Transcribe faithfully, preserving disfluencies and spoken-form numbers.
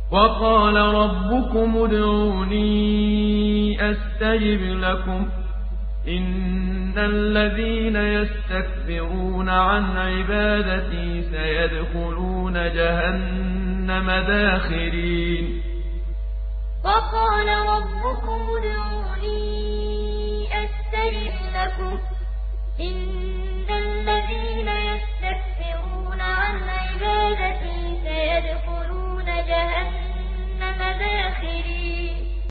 وقال ربكم ادعوني أستجب لكم إن الذين يستكبرون عن عبادتي سيدخلون جهنم داخرين وقال ربكم ادعوني أستجب لكم إن